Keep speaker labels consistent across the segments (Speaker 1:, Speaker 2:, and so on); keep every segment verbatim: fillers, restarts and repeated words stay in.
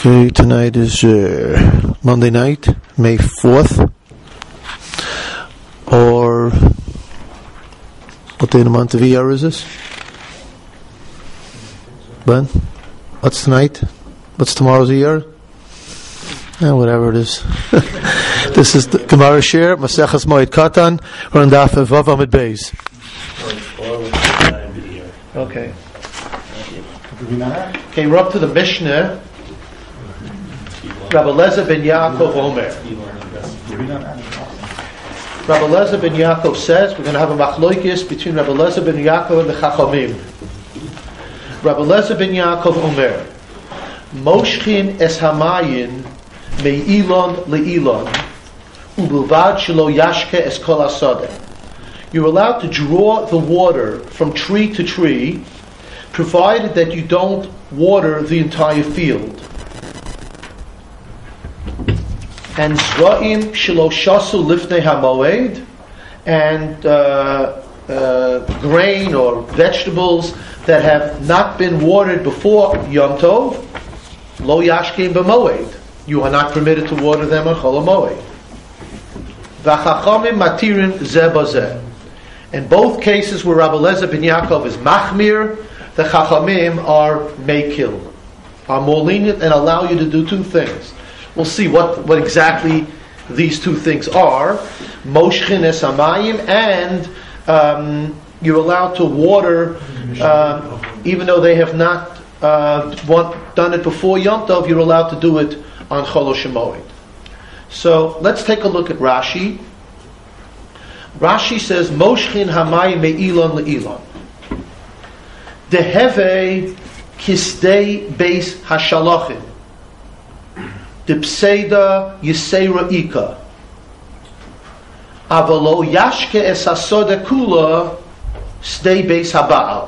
Speaker 1: Okay, tonight is uh, Monday night, May fourth, or what day of the month of Iyar is this? Ben? What's tonight? What's tomorrow's Iyar? Eh, whatever it is. This is the Gemara Shir, Maseches Moed Katan, we're on Daf Vav Amud Beis. Okay. Okay, we're up to the Mishnah. Rabbi Eliezer ben Yaakov Omer. Rabbi Eliezer ben Yaakov says we're going to have a machloikis between Rabbi Eliezer ben Yaakov and the Chachamim. Rabbi Eliezer ben Yaakov Omer, Moshchin es hamayin me'ilon le'ilon u'bilvad shelo yashke es kol hasadeh. You're allowed to draw the water from tree to tree, provided that you don't water the entire field. And zra'im shelo shasu lifnei hamoed, and uh, uh, grain or vegetables that have not been watered before Yom Tov, lo yashkein b'moed. You are not permitted to water them on Chol HaMoed. V'chachamim matirin zeh bazeh. In both cases where Rabbi Eliezer ben Yaakov is machmir, the Chachamim are meikil, are more lenient and allow you to do two things. We'll see what, what exactly these two things are. Moshchin es hamayim, and um, you're allowed to water, uh, even though they have not uh, want, done it before Yom Tov, you're allowed to do it on Chol HaMoed. So let's take a look at Rashi. Rashi says, Moshchin hamayim me'ilon le'ilon. Deheve kisdei beis hashalachim. Dipseda Yisera Ika Avalo Yashke es hasoda kula stay beis haba'al.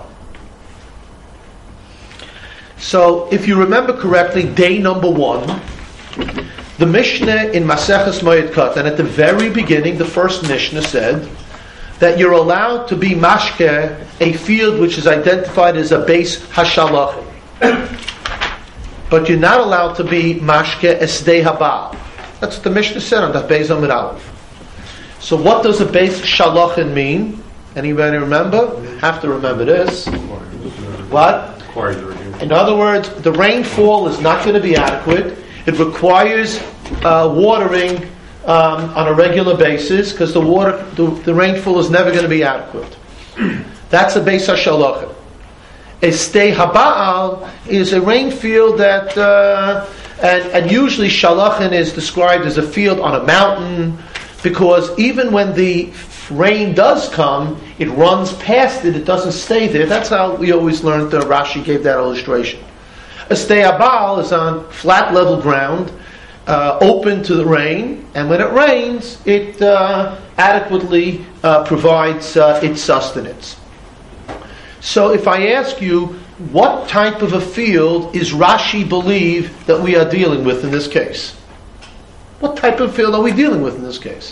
Speaker 1: So, if you remember correctly, day number one, the Mishnah in Maseches Moed Katan, and at the very beginning, the first Mishnah said that you're allowed to be mashke a field which is identified as a beis hashalachim. But you're not allowed to be mashke esdei haba'al. That's what the Mishnah said on that Beis Amud Aleph. So what does a beis shalachin mean? Anybody remember? Have to remember this. What? In other words, the rainfall is not going to be adequate. It requires uh, watering um, on a regular basis because the water, the, the rainfall is never going to be adequate. That's a beis shalachin. Estei haba'al is a rain field that, uh, and, and usually shalachin is described as a field on a mountain, because even when the rain does come, it runs past it, it doesn't stay there. That's how we always learned, uh, Rashi gave that illustration. Estei haba'al is on flat level ground, uh, open to the rain, and when it rains, it uh, adequately uh, provides uh, its sustenance. So if I ask you, what type of a field is Rashi believe that we are dealing with in this case? What type of field are we dealing with in this case?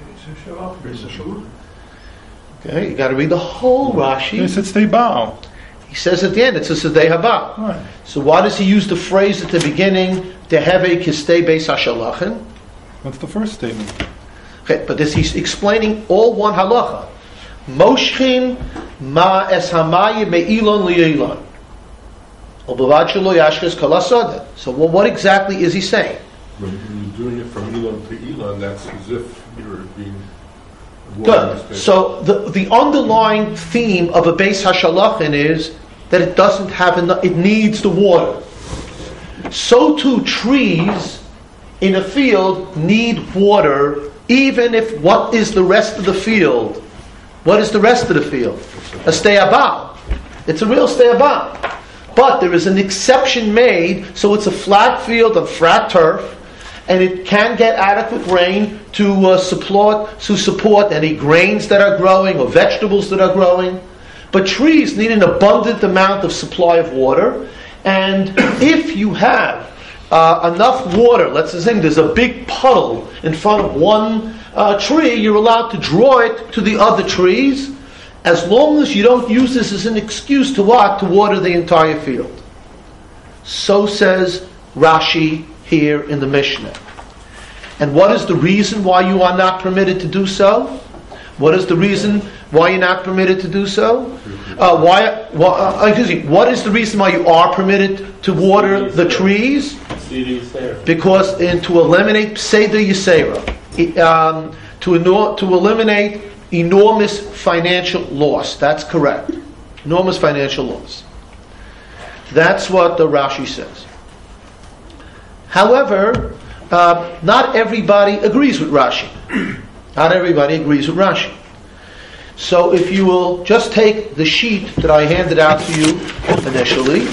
Speaker 1: Okay, you got to read the whole Rashi.
Speaker 2: Yes, it's Deibao.
Speaker 1: He says at the end, it's a Sedei Haba.
Speaker 2: Right.
Speaker 1: So why does he use the phrase at the beginning, Teheve Kistei Beis HaShalachin?
Speaker 2: What's the first statement?
Speaker 1: Okay, but this he's explaining all one halacha. Moshchin ma es hamayim me'ilon li'ilon. U'bilvad shelo yashkes kol hasadeh. So well, what exactly is he saying?
Speaker 3: When you're doing it from Elon to Elon, that's as if you're being...
Speaker 1: Good. So the, the underlying theme of a beis hashalachin is that it doesn't have enough, it needs the water. So too trees in a field need water, even if what is the rest of the field? What is the rest of the field? A stei haba'al. It's a real stei haba'al. But there is an exception made, so it's a flat field of flat turf, and it can get adequate rain to uh, support to support any grains that are growing or vegetables that are growing. But trees need an abundant amount of supply of water, and if you have uh, enough water, let's assume there's a big puddle in front of one uh, tree, you're allowed to draw it to the other trees, as long as you don't use this as an excuse to what? To water the entire field. So says Rashi here in the Mishnah. And what is the reason why you are not permitted to do so? What is the reason why you're not permitted to do so? Uh, why? why uh, excuse me. What is the reason why you are permitted to water the trees? Because in, to eliminate pseudo yisera, um, to eno- to eliminate enormous financial loss. That's correct. Enormous financial loss. That's what the Rashi says. However, uh, not everybody agrees with Rashi. Not everybody agrees with Rashi. So if you will just take the sheet that I handed out to you initially,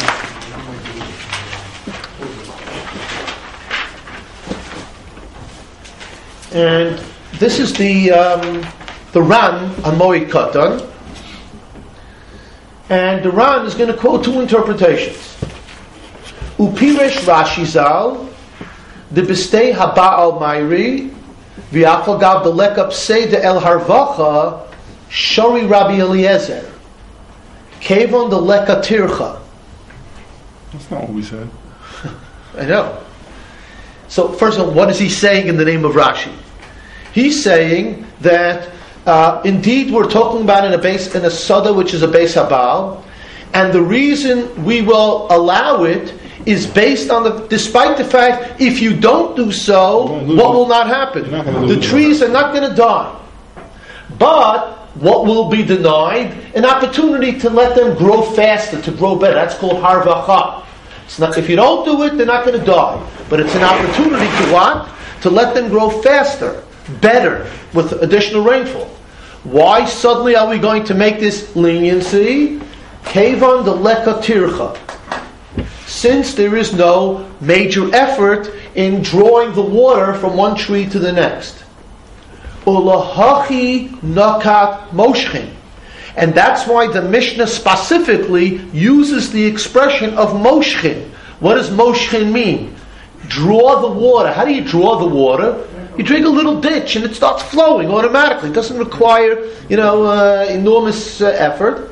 Speaker 1: and this is the um, the Ran on Moed Katan, and the Ran is going to quote two interpretations. Upiresh Rashi Zal, the Bistei Haba'al Mairi, V'afal Gav the Lekap Seder El Harvacha, Shori Rabbi Eliezer, Kevon the Lekatircha.
Speaker 2: That's not what we said.
Speaker 1: I know. So first of all, what is he saying in the name of Rashi? He's saying that uh, indeed we're talking about in a base in a Sada, which is a base Habal, and the reason we will allow it is based on the, despite the fact, if you don't do so, what will not happen? The trees are not going to die. But what will be denied? An opportunity to let them grow faster, to grow better. That's called harvacha. It's not, if you don't do it, they're not going to die. But it's an opportunity to what? To let them grow faster, better, with additional rainfall. Why suddenly are we going to make this leniency? Kevan the lekatircha. Since there is no major effort in drawing the water from one tree to the next. Ulahachi nakat moshchin. And that's why the Mishnah specifically uses the expression of moshchin. What does moshchin mean? Draw the water. How do you draw the water? You dig a little ditch and it starts flowing automatically. It doesn't require, you know, uh, enormous uh, effort.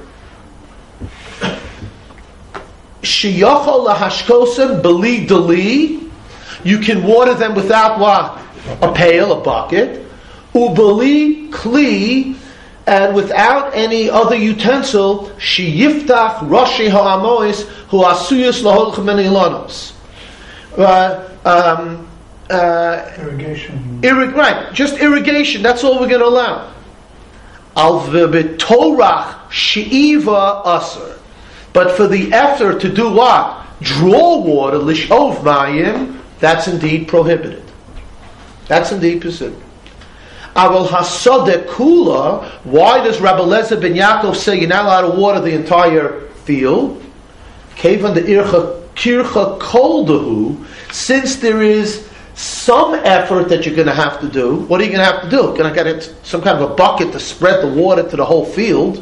Speaker 1: Shiyachol lahashkosim beli dali. You can water them without what? A pail, a bucket. Ubeli kli, and without any other utensil. Shiyiftach rashi ha'amois hu asuyus laholchem ilanos. Um uh, Irrigation. Irrig- right, just irrigation. That's all we're going to allow. Al v'betorach she'iva aser. But for the effort to do what? Draw water, lishov mayim, that's indeed prohibited. That's indeed prohibited. Aval hasodeh kula, why does Rabbi Eliezer ben Yaakov say you're not allowed to water the entire field? Kevan the ircha kircha koldahu, since there is some effort that you're going to have to do, what are you going to have to do? You're going to get some kind of a bucket to spread the water to the whole field.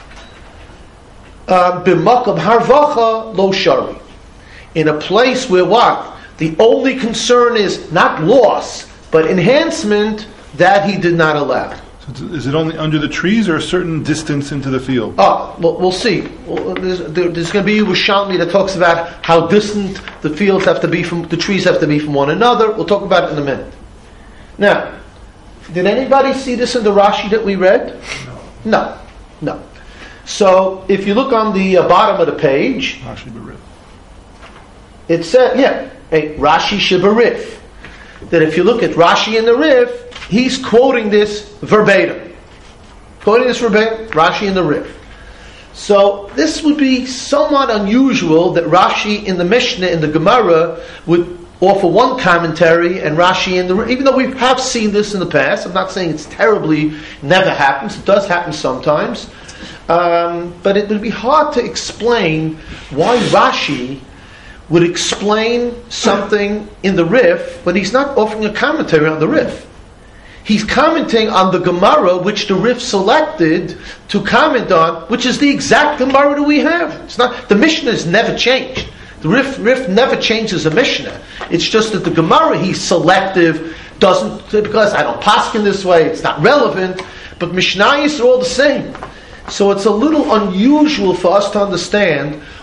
Speaker 1: B'makam harvacha lo shari. In a place where what? The only concern is not loss, but enhancement, that he did not allow.
Speaker 2: So is it only under the trees or a certain distance into the field?
Speaker 1: Oh, well, we'll see. Well, there's, there, there's going to be a Yerushalmi that talks about how distant the fields have to be from, the trees have to be from one another. We'll talk about it in a minute. Now, did anybody see this in the Rashi that we read? No. No. No. So, if you look on the uh, bottom of the page,
Speaker 2: Rashi Barif.
Speaker 1: It said, yeah, a Rashi Shibarif. That if you look at Rashi in the Rif, he's quoting this verbatim. Quoting this verbatim, Rashi in the Rif. So, this would be somewhat unusual that Rashi in the Mishnah, in the Gemara, would offer one commentary and Rashi in the Rif. Even though we have seen this in the past, I'm not saying it's terribly, never happens, it does happen sometimes. Um, but it would be hard to explain why Rashi would explain something in the Rif when he's not offering a commentary on the Rif. He's commenting on the Gemara which the Rif selected to comment on, which is the exact Gemara that we have. It's not, the Mishnah has never changed. The Rif, Rif never changes a Mishnah. It's just that the Gemara he's selective, doesn't, because I don't paskin this way, it's not relevant, but Mishnayos are all the same. So it's a little unusual for us to understand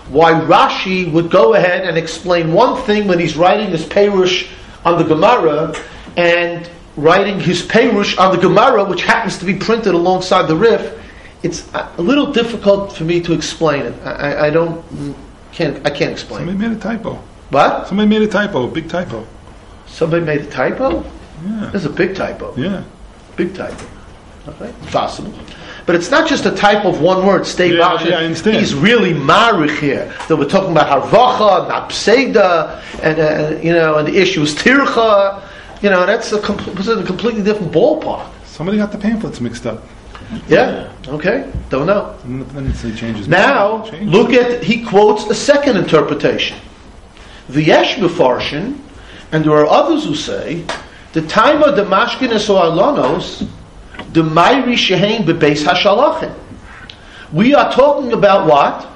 Speaker 1: why Rashi would go ahead and explain one thing when he's writing his Perush on the Gemara, and writing his Perush on the Gemara, which happens to be printed alongside the Rif. It's a little difficult for me to explain it. I, I don't, can't, I can't explain
Speaker 2: Somebody
Speaker 1: it.
Speaker 2: made a typo.
Speaker 1: What?
Speaker 2: Somebody made a typo, a big typo.
Speaker 1: Somebody made a typo?
Speaker 2: Yeah.
Speaker 1: There's a big typo.
Speaker 2: Yeah.
Speaker 1: Big typo. Okay. Possible. But it's not just a type of one word, stay
Speaker 2: Yeah,
Speaker 1: yeah,
Speaker 2: yeah, I understand.
Speaker 1: He's really marich here. That we're talking about harvacha, not pseida, and, uh, you know, and the issue is tircha. You know, that's a, com- a completely different ballpark.
Speaker 2: Somebody got the pamphlets mixed up.
Speaker 1: Yeah. Okay. Don't know.
Speaker 2: And then it say changes.
Speaker 1: Now,
Speaker 2: Changes.
Speaker 1: look at, he quotes a second interpretation. The Yesh Mefarshin, and there are others who say, the time of the Mashkinis or Alonos, the Mayri Shehein Bebeis HaShalachim. We are talking about what?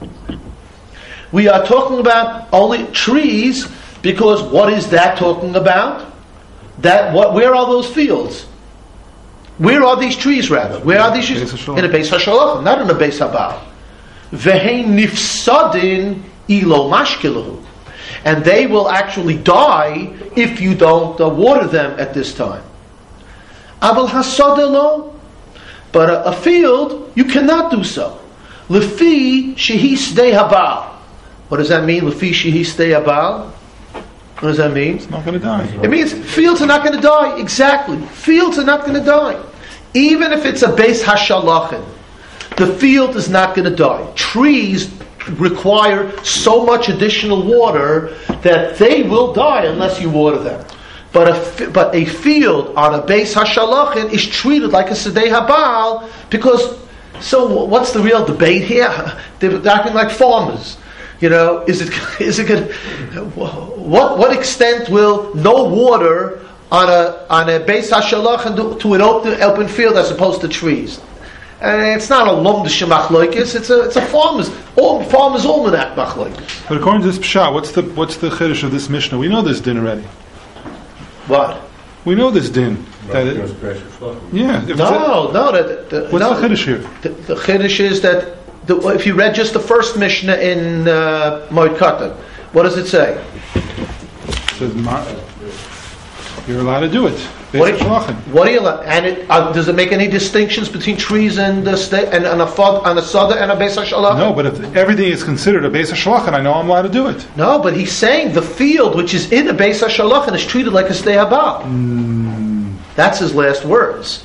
Speaker 1: We are talking about only trees, because what is that talking about? That what? Where are those fields? Where are these trees, rather? Where are these trees? In a Beis HaShalachim, not in a Beis HaBaal. Vehein nifsadin ilo mashkilahu. And they will actually die if you don't uh, water them at this time. Aval hasadelo, but a, a field you cannot do so. Lefi shehi stei habal. What does that mean? Lefi shehi stei habal. What does that mean?
Speaker 2: It's not going to die.
Speaker 1: It means fields are not going to die. Exactly, fields are not going to die. Even if it's a Beis HaShalachim, the field is not going to die. Trees require so much additional water that they will die unless you water them. But a, but a field on a Beis HaShalachim is treated like a Sedei Habal, because, so what's the real debate here? They're acting like farmers. You know, is it is it good? What what extent will no water on a on a Beis HaShalachim do to an open open field as opposed to trees? And it's not a lomdish machloikis. It's a it's a farmer's all farmer's almanac machloikis.
Speaker 2: But according to this pshat, what's the what's the chiddush of this mishnah? We know this din already.
Speaker 1: What?
Speaker 2: We know this din. That it, yeah. If
Speaker 1: No, no. That, the,
Speaker 2: what's
Speaker 1: no,
Speaker 2: the chiddush here?
Speaker 1: The, the chiddush is that the, if you read just the first mishnah in uh, Moed Katan, what does it say?
Speaker 2: It says ma- you're allowed to do it.
Speaker 1: What
Speaker 2: Beis
Speaker 1: do you,
Speaker 2: HaShalachim.
Speaker 1: what do you and it, uh, does it make any distinctions between trees and uh, sta- and, and a fod, and a sada and a Beis HaShalachim?
Speaker 2: No, but if everything is considered a Beis HaShalachim, I know I'm allowed to do it.
Speaker 1: No, but he's saying the field which is in a Beis HaShalachim is treated like a stei habal.
Speaker 2: Mm.
Speaker 1: That's his last words.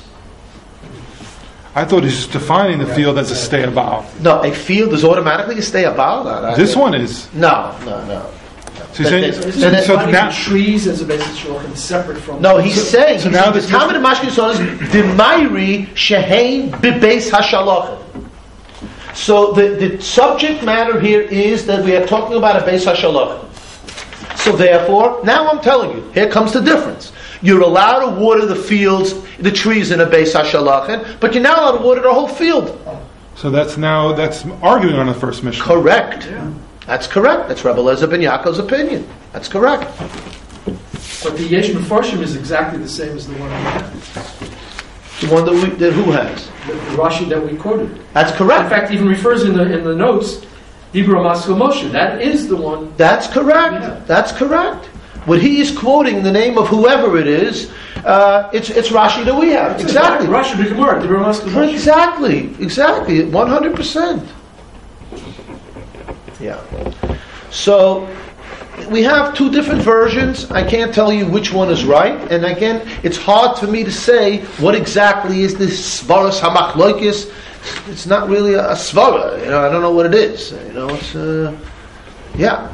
Speaker 2: I thought he's just defining the field as a stay about.
Speaker 1: No, a field is automatically a stei habal. No, no,
Speaker 2: This one is.
Speaker 1: No, no, no.
Speaker 2: So, you're saying,
Speaker 1: That-
Speaker 2: so,
Speaker 1: that- that-
Speaker 2: so
Speaker 4: Defining
Speaker 2: now,
Speaker 4: trees as a basis shulchan separate from.
Speaker 1: No, he's
Speaker 2: So-
Speaker 1: saying.
Speaker 2: so
Speaker 1: he's
Speaker 2: now
Speaker 1: saying
Speaker 2: this
Speaker 1: the Talmud of Mashkin is the Mayri Shehein Bebeis HaShalachim. So the, the subject matter here is that we are talking about a Beis HaShalachim. So therefore, now I'm telling you, here comes the difference. You're allowed to water the fields, the trees in a Beis HaShalachim, but you're not allowed to water the whole field.
Speaker 2: so that's now that's arguing on the first mission.
Speaker 1: Correct.
Speaker 4: Yeah.
Speaker 1: That's correct. That's Rebbe Lezer ben Yaakov's opinion. That's correct.
Speaker 4: But the Yesh Mefarshim is exactly the same as the one we have.
Speaker 1: The one that we that who has.
Speaker 4: The, the Rashi that we quoted.
Speaker 1: That's
Speaker 4: In
Speaker 1: correct.
Speaker 4: fact, even refers in the in the notes, Dibra Maskil Moshe. That is the one.
Speaker 1: That's correct.
Speaker 4: Yeah.
Speaker 1: That's correct. What he is quoting the name of whoever it is, uh, it's it's Rashi that we have. Exactly.
Speaker 4: Rashi B'Gemara, Dibra Maskil Moshe.
Speaker 1: Exactly. Exactly. One hundred percent. Yeah. So we have two different versions. I can't tell you which one is right. And again, it's hard for me to say what exactly is this svaras hamachloikis. It's not really a, a svara. You know, I don't know what it is. You know, it's uh, yeah.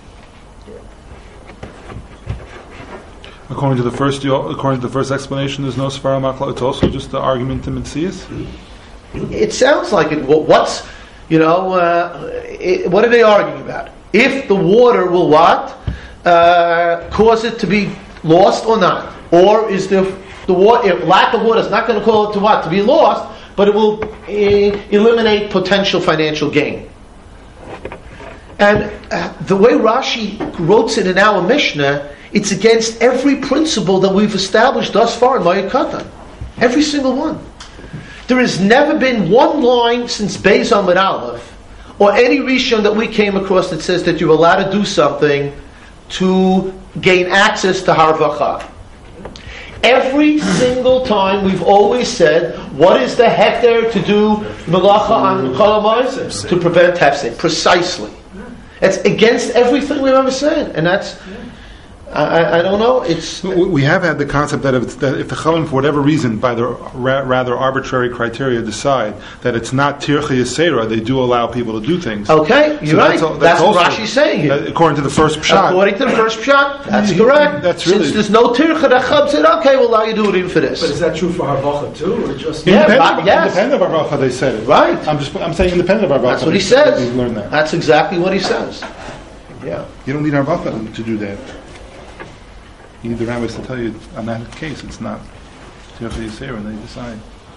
Speaker 2: According to the first, according to the first explanation, there's no svara makla. It's also just the argument in Metzias.
Speaker 1: It sounds like it. What's you know? Uh, it, what are they arguing about? If the water will what uh, cause it to be lost or not, or is the the water if lack of water is not going to cause it to what to be lost, but it will uh, eliminate potential financial gain. And uh, the way Rashi wrote it in our Mishnah, it's against every principle that we've established thus far in Moed Katan. Every single one. There has never been one line since Beis Amud Aleph or any Rishon that we came across that says that you're allowed to do something to gain access to Harvacha. Every single time we've always said, what is the hekter to do melacha on Chol to prevent hefsed? Precisely. It's against everything we've ever said, and that's. I, I don't know. It's
Speaker 2: we have had the concept that if, that if the Chachamim, for whatever reason, by their ra- rather arbitrary criteria, decide that it's not tircha yisera, they do allow people to do things.
Speaker 1: Okay, you're
Speaker 2: so
Speaker 1: right.
Speaker 2: That's,
Speaker 1: That's,
Speaker 2: that's
Speaker 1: what
Speaker 2: also,
Speaker 1: Rashi's saying here.
Speaker 2: Uh, according to the first pshat.
Speaker 1: According to the first pshat, that's correct.
Speaker 2: That's really,
Speaker 1: Since there's no tircha, the Chab said, okay, we'll allow you to do it even for this.
Speaker 4: But is that true for Harvacha too, or just?
Speaker 1: Yeah,
Speaker 2: independent,
Speaker 1: right,
Speaker 2: of,
Speaker 1: yes.
Speaker 2: independent of Harvacha, they said it.
Speaker 1: Right.
Speaker 2: I'm just. I'm saying independent of Harvacha.
Speaker 1: That's what he
Speaker 2: they-
Speaker 1: says.
Speaker 2: We've learned that.
Speaker 1: That's exactly what he says. Yeah.
Speaker 2: You don't need Harvacha to do that. You need the rabbis to tell you, on that case, it's not tircha yisera, and they decide.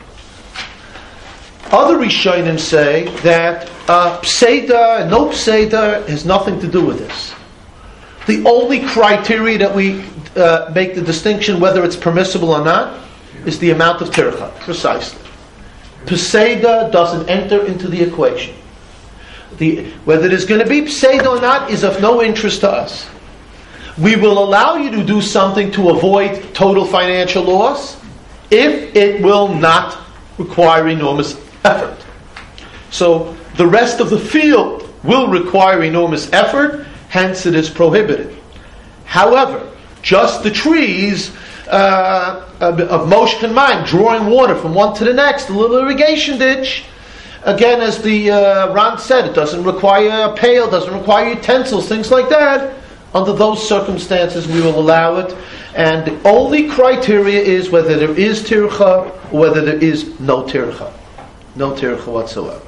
Speaker 1: Other Rishonim say that uh, Pseda and no Pseda has nothing to do with this. The only criteria that we uh, make the distinction whether it's permissible or not is the amount of tircha, precisely. Pseda doesn't enter into the equation. The, whether there's going to be Pseda or not is of no interest to us. We will allow you to do something to avoid total financial loss if it will not require enormous effort. So the rest of the field will require enormous effort, hence it is prohibited. However, just the trees uh, of Moshe and Mayim, drawing water from one to the next, a little irrigation ditch, again, as the uh, Ran said, it doesn't require a pail, doesn't require utensils, things like that. Under those circumstances, we will allow it. And the only criteria is whether there is tircha or whether there is no tircha. No tircha whatsoever.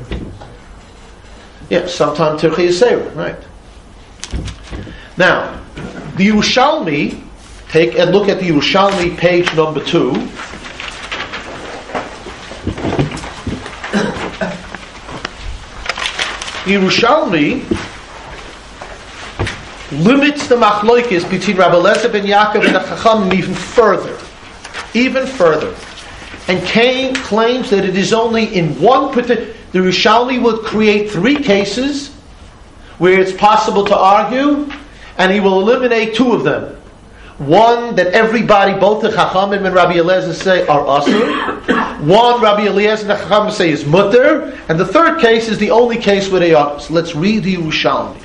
Speaker 1: Yeah, sometimes tircha yisera, right. Now, the Yerushalmi, take a look at the Yerushalmi, page number two. Yerushalmi limits the machloikis between Rabbi Eliezer ben Yaakov and the Chachamim even further, even further, and came, claims that it is only in one particular. The Yerushalmi would create three cases where it's possible to argue, and he will eliminate two of them. One that everybody, both the Chachamim and Rabbi Eliezer, say are asur. One Rabbi Eliezer and the Chachamim say is mutter, and the third case is the only case where they are. So let's read the Yerushalmi.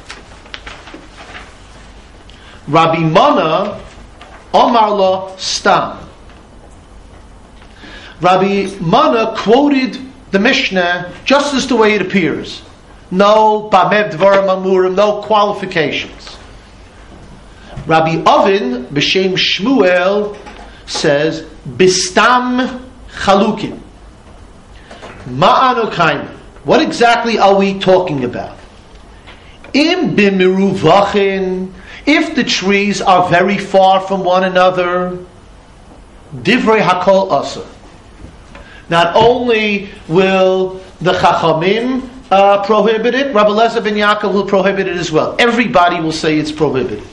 Speaker 1: Rabbi Mana Omar lo Stam. Rabbi Mana quoted the Mishnah just as the way it appears. No Bamed Dvarim Amurim, no qualifications. Rabbi Ovin B'Shem Shmuel says Bistam Chalukim. Ma'anu Kaima. What exactly are we talking about? Im B'Miruvachin. If the trees are very far from one another, Divrei Hakol Asur. Not only will the Chachamim uh, prohibit it, Rabbi Eliezer ben Yaakov will prohibit it as well. Everybody will say it's prohibited.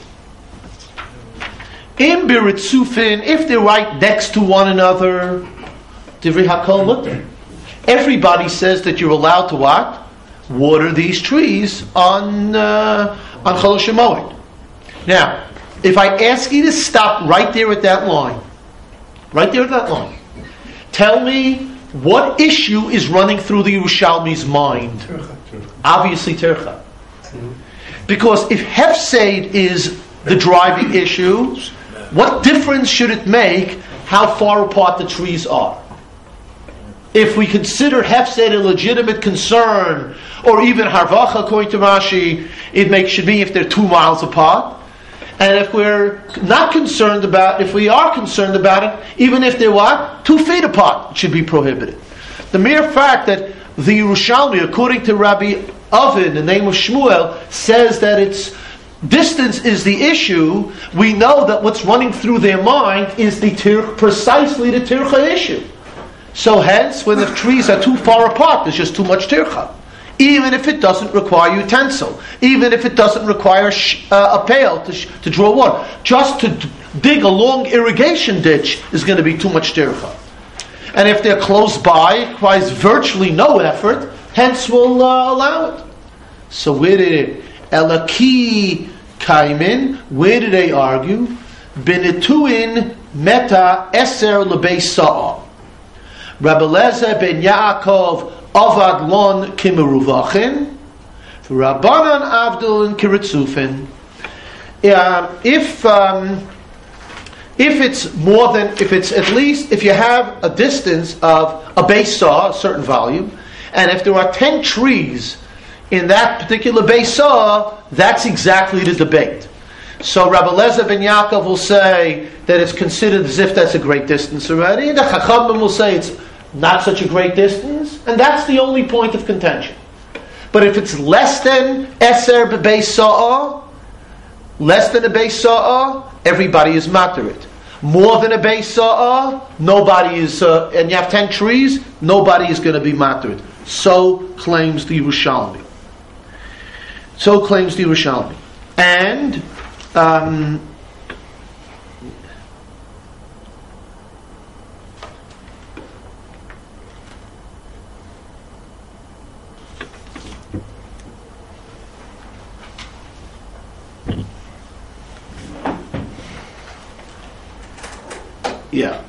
Speaker 1: Im Biritzufin, if they're right next to one another, Divrei Hakol Mutter. Everybody says that you're allowed to what? Water these trees on uh, on Chol Shemoed. Now, if I ask you to stop right there at that line, right there at that line, tell me what issue is running through the Yerushalmi's mind.
Speaker 4: Tircha.
Speaker 1: Obviously, tircha. Because if hefsed is the driving issue, what difference should it make how far apart the trees are? If we consider hefsed a legitimate concern, or even harvacha, according to Rashi, it makes should be if they're two miles apart. And if we're not concerned about, if we are concerned about it, even if they're what? Two feet apart, it should be prohibited. The mere fact that the Yerushalmi, according to Rabbi Ovin, the name of Shmuel, says that it's distance is the issue, we know that what's running through their mind is the tir, precisely the tircha issue. So hence, when the trees are too far apart, there's just too much tircha. Even if it doesn't require utensil, even if it doesn't require sh- uh, a pail to, sh- to draw water, just to d- dig a long irrigation ditch is going to be too much tircha. And if they're close by, it requires virtually no effort, hence we'll uh, allow it. So where did it? Elaki kaimin. Where did they argue? Benituin meta eser lebeis sa'a. Rabbi Lezer ben Yaakov avad lon kimeruvachin. Rabbanan avdul kiritzufin. If um, if it's more than, if it's at least, if you have a distance of a base saw, a certain volume, and if there are ten trees in that particular base saw, that's exactly the debate. So Rabbi Lezer ben Yaakov will say that it's considered as if that's a great distance already, and the Chachamim will say it's not such a great distance, and that's the only point of contention. But if it's less than Eser b'beis sa'a, less than a beis sa'a, everybody is materit. More than a beis sa'a, nobody is, uh, and you have ten trees, nobody is going to be materit. So claims the Yerushalmi. So claims the Yerushalmi. And um, yeah.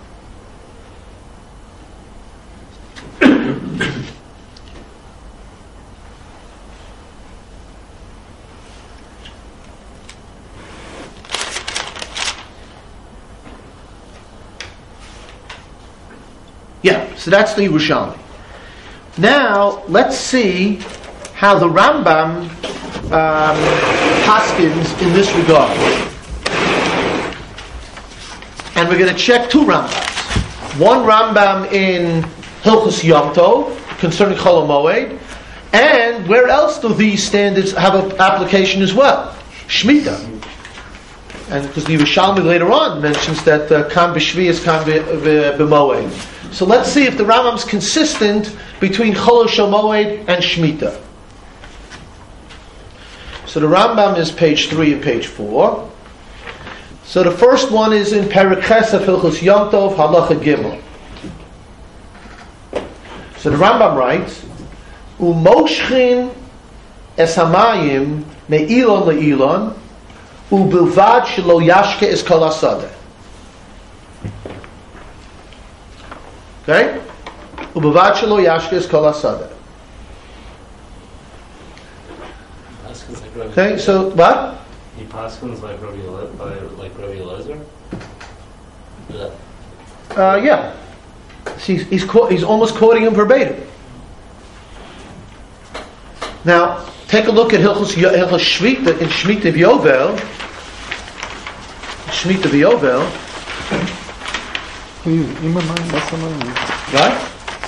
Speaker 1: Yeah, so that's the Yerushalmi. Now, let's see how the Rambam um, paskins in this regard. And we're going to check two Rambams. One Rambam in Hilchos Yom Tov, concerning Chol HaMoed, and where else do these standards have an application as well? Shemitah. And because the Yerushalmi later on mentions that Kam b'Shvius, Kam b'Moed. So let's see if the Rambam's consistent between Chol HaMoed and Shemitah. So the Rambam is page three and page four. So the first one is in Perek Ches of Hilchos Yom Tov, Halacha Gimel. So the Rambam writes, Umoshchin es hamayim me'ilon le'ilon, ubilvad shelo yashke es kol hasadeh. Okay? Ubilvad shelo yashke es kol hasadeh. Okay, so what?
Speaker 5: He paskins like Rabbi Le- by like Rabbi Eliezer. Yeah.
Speaker 1: Uh, yeah. See, he's he's, co- he's almost quoting him verbatim. Now, take a look at Hilchos Hilchos Shmita in Shmita V'Yovel. Shmita V'Yovel. Right?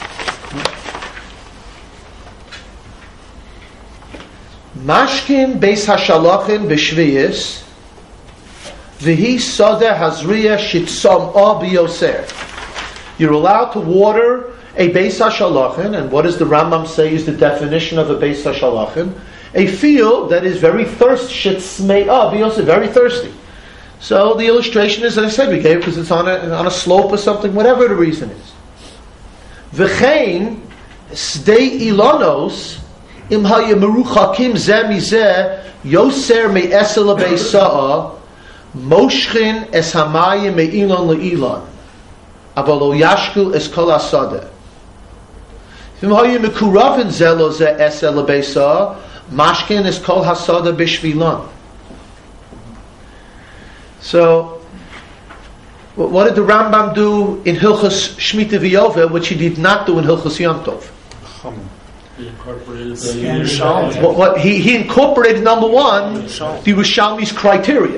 Speaker 1: Mashkin beis hashalachin b'shviyis v'hi sadeh hazriya shitzamah b'yoser. You're allowed to water a beis hashalachin, and what does the Rambam say is the definition of a beis hashalachin? A field that is very thirsty, shitzmeah b'yoser, very thirsty. So the illustration is, as I said, we gave because it's on a on a slope or something, whatever the reason is. V'chein sdei ilonos. Im haya meruchakim zeh mizeh yoser me'esel le'beisa'a moshchin es hamayim me'ilon le'ilon aval lo yashku es kol hasadeh. Im haya mekuravin zeh lo zeh esel le'beisa'a mashkin es kol hasadeh b'shvilon. So, what did the Rambam do in Hilchos Shmita V'Yovel, which he did not do in Hilchos Yom Tov?
Speaker 5: He incorporated the Yerushalmi.
Speaker 1: What, what he, he incorporated, number one, the Yerushalmi's criteria.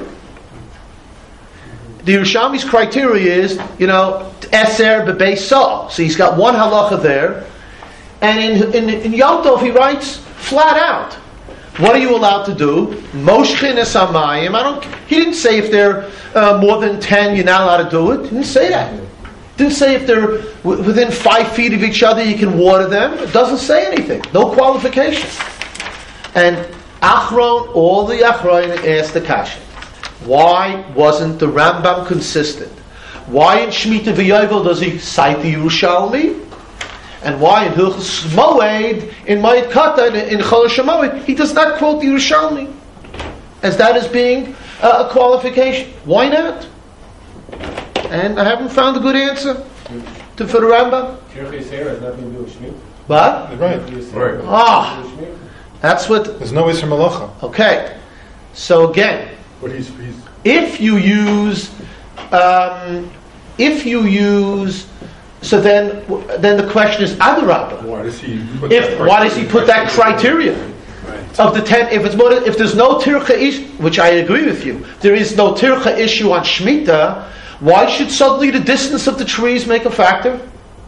Speaker 1: The Yerushalmi's criteria is, you know, Eser b'beis sa'a. So he's got one halacha there, and in in, in Yom Tov he writes flat out, what are you allowed to do? Moshchin es hamayim. I don't. He didn't say if they're uh, more than ten, you're not allowed to do it. He didn't say that. Didn't say if they're w- within five feet of each other you can water them. It doesn't say anything. No qualification. And Achron, all the Achron asked the question: why wasn't the Rambam consistent? Why in Shemitah V'Yovel does he cite the Yerushalmi? And why in Hilchos Moed, in Moed Katan, in Cholosh Moed, he does not quote the Yerushalmi as that as being uh, a qualification. Why not? And I haven't found a good answer to for the Rambam.
Speaker 5: Tirchei Seira has nothing to do with Shmita.
Speaker 1: But
Speaker 2: Right.
Speaker 3: Right.
Speaker 1: ah, that's what.
Speaker 2: There's no Isser Malacha.
Speaker 1: Okay, so again,
Speaker 3: But he's, he's,
Speaker 1: if you use, um, if you use, so then then the question is Adarabba.
Speaker 3: why does he put
Speaker 1: If
Speaker 3: that
Speaker 1: why does he put that criteria of the ten? If it's more, than- if there's no tircha issue, which I agree with you, there is no tircha issue on Shemitah. Why should suddenly the distance of the trees make a factor?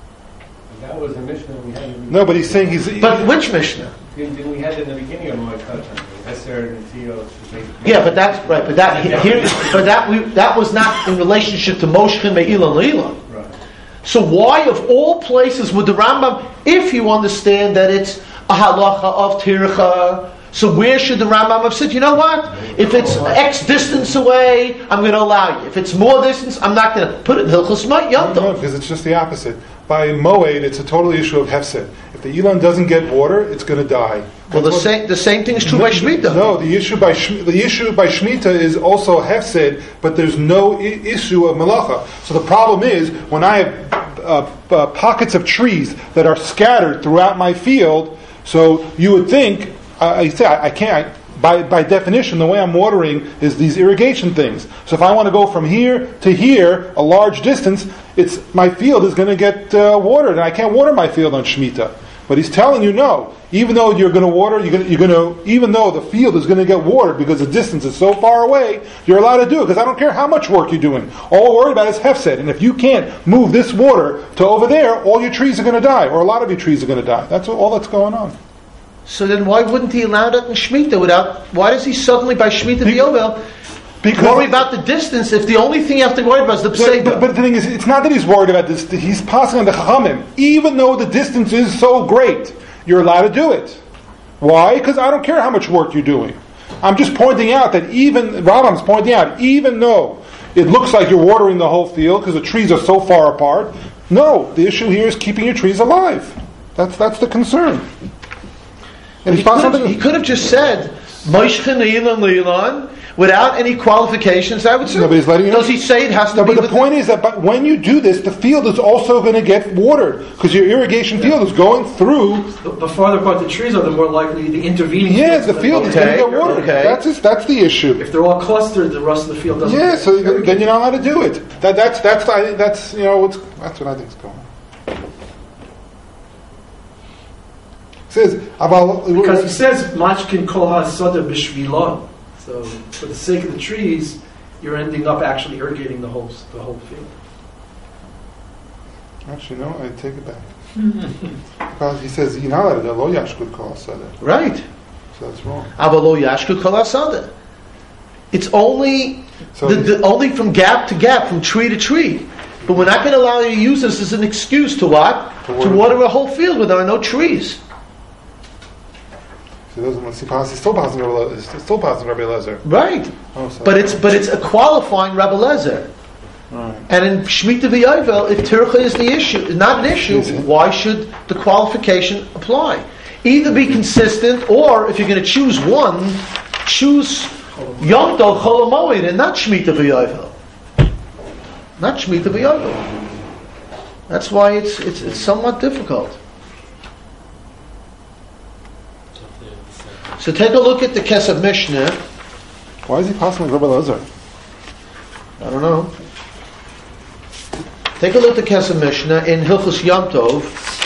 Speaker 5: That was the Mishnah we had. In the
Speaker 2: No, but he's saying he's.
Speaker 1: But which Mishnah?
Speaker 5: Didn't we had it in the beginning of Moed Katan? Eser and Tio.
Speaker 1: Yeah, but that's right. But that here, but that we that was not in relationship to Moshe Me'ilah Le'ilah.
Speaker 5: Right.
Speaker 1: So why, of all places, would the Rambam, if you understand that it's a halacha of tircha, so where should the Rambam have said, you know what? If it's X distance away, I'm going to allow you. If it's more distance, I'm not going to put it in Hilchos Yom
Speaker 2: No,
Speaker 1: Tov.
Speaker 2: because it's just the opposite. By Moed, it's a total issue of Hefset. If the Elon doesn't get water, it's going to die.
Speaker 1: Well, the
Speaker 2: That's what-
Speaker 1: same the same thing is true by Shemitah.
Speaker 2: No, the issue by Shm- the issue by Shemitah is also Hefsed, but there's no I- issue of Malacha. So the problem is when I have uh, uh, pockets of trees that are scattered throughout my field. So you would think, uh, I say, I, I can't. I, by by definition, the way I'm watering is these irrigation things. So if I want to go from here to here, a large distance, it's my field is going to get uh, watered, and I can't water my field on Shemitah. But he's telling you no. Even though you're going to water, you're going to, you're going to, even though the field is going to get watered because the distance is so far away, you're allowed to do it because I don't care how much work you're doing. All we're worried about is Hefset, and if you can't move this water to over there, all your trees are going to die, or a lot of your trees are going to die. That's all that's going on.
Speaker 1: So then why wouldn't he allow that in Shemitah without, why does he suddenly by Shemitah B'Yovel worry about the distance if the only thing you have to worry about is the
Speaker 2: But,
Speaker 1: Pesach?
Speaker 2: but, but the thing is, it's not that he's worried about this. He's passing on the Chachamim. Even though the distance is so great, you're allowed to do it. Why? Because I don't care how much work you're doing. I'm just pointing out that even, Rambam's pointing out, even though it looks like you're watering the whole field because the trees are so far apart, no, the issue here is keeping your trees alive. That's that's the concern. And
Speaker 1: He
Speaker 2: he's passing
Speaker 1: could,
Speaker 2: on
Speaker 1: have, he
Speaker 2: the,
Speaker 1: could have just said Moshchen Eilan Leilan without any qualifications. I would say.
Speaker 2: No, but he's letting you know-
Speaker 1: Does he say it has to
Speaker 2: No,
Speaker 1: be?
Speaker 2: but the
Speaker 1: within-
Speaker 2: point is that but when you do this, the field is also going to get watered because your irrigation field is going through.
Speaker 4: The, the farther apart the trees are, the more likely the intervening.
Speaker 2: Yes,
Speaker 4: fields
Speaker 2: the
Speaker 4: are
Speaker 2: field is going to
Speaker 1: Okay,
Speaker 2: get watered.
Speaker 1: okay.
Speaker 2: That's just, that's the issue.
Speaker 4: If they're all clustered, the rest of the field doesn't.
Speaker 2: Yeah, so then you're not allowed to do it. That, that's that's I think that's you know what's, that's what I think is going on. It says about
Speaker 4: Because he says Machkin Kol HaSada B'Shvilon. So for the sake of the trees, you're ending up actually irrigating the whole the whole field.
Speaker 2: actually no, I take it back. Because he says you're not allowed to do lo yashkud kol hasada.
Speaker 1: Right.
Speaker 2: So that's wrong.
Speaker 1: Avalo Yashku Kol HaSada. It's only
Speaker 2: So
Speaker 1: the,
Speaker 2: he's-
Speaker 1: the, only from gap to gap, from tree to tree. But we're not going to allow you to use this as an excuse to what?
Speaker 2: To
Speaker 1: To
Speaker 2: water-
Speaker 1: water a whole field where there are no trees.
Speaker 2: He doesn't want to see pass. He's still passing Rabbi. He's still passing Rabbi Lezer.
Speaker 1: Right.
Speaker 2: Oh, so
Speaker 1: But it's but it's a qualifying Rebbe Lezer.
Speaker 2: right.
Speaker 1: And in Shemitah V'Yovel, if Tircha is the issue, not an issue,
Speaker 2: Is it?
Speaker 1: why should the qualification apply? Either be consistent, or if you're going to choose one, choose Yom Tov Chol HaMoed and not Shemitah V'Yovel. Not Shemitah V'Yovel. That's why it's it's it's somewhat difficult. So take a look at the Kesef Mishnah.
Speaker 2: Why is he passing like Rabbi Lezer?
Speaker 1: I don't know. Take a look at the Kesef Mishnah in Hilchos Yom Tov.